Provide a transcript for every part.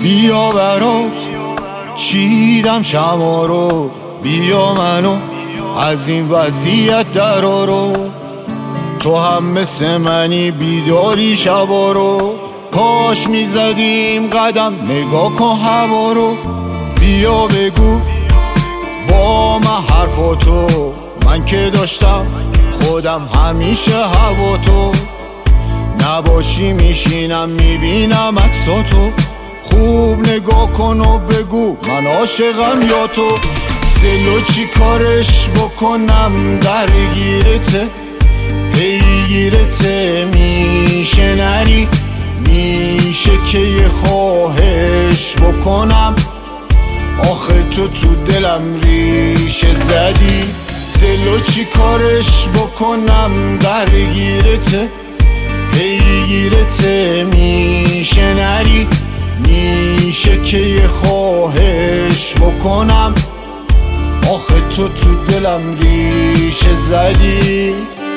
بیا برات چیدم شما رو، بیا منو از این وضعیت درارو. تو هم مثل منی بیداری شبا رو، کاش میزدیم قدم نگاه کن هوا رو. بیا بگو با من حرفاتو، من که داشتم خودم همیشه هوا تو. نباشی میشینم میبینم عکساتو، خوب نگاه کن و بگو من عاشقم یا تو. دلو چی کارش بکنم درگیرته، پیگیرته میشه نری، میشه که یه خواهش بکنم. آخه تو دلم ریشه زدی، دلو چی کارش بکنم درگیرته، پیگیرته میشه نری، میشه که یه خواهش بکنم. آخه تو دلم ریشه زدی.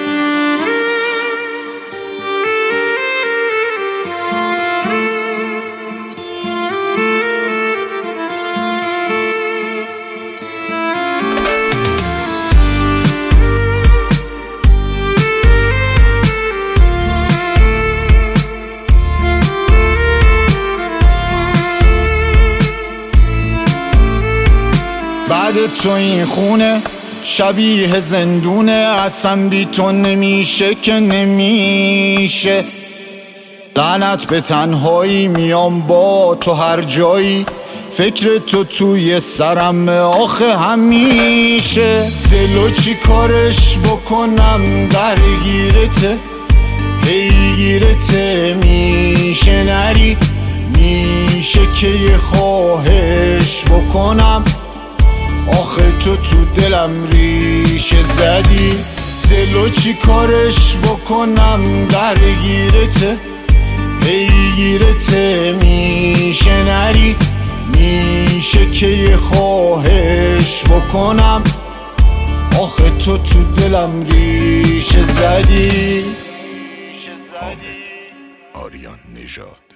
بعد تو این خونه شبیه زندونه، اصلا بی تو نمیشه که نمیشه. لعنت به تنهایی، میام با تو هر جایی، فکر تو توی سرم آخه همیشه. دلو چی کارش بکنم درگیرته، پیگیرته میشه نری، میشه که یه خواهش بکنم. آخه تو دلم ریشه زدی، دلو چی کارش بکنم درگیرته، پیگیرته میشه نری، میشه که یه خواهش بکنم. آخه تو دلم ریشه زدی. آریان نژاد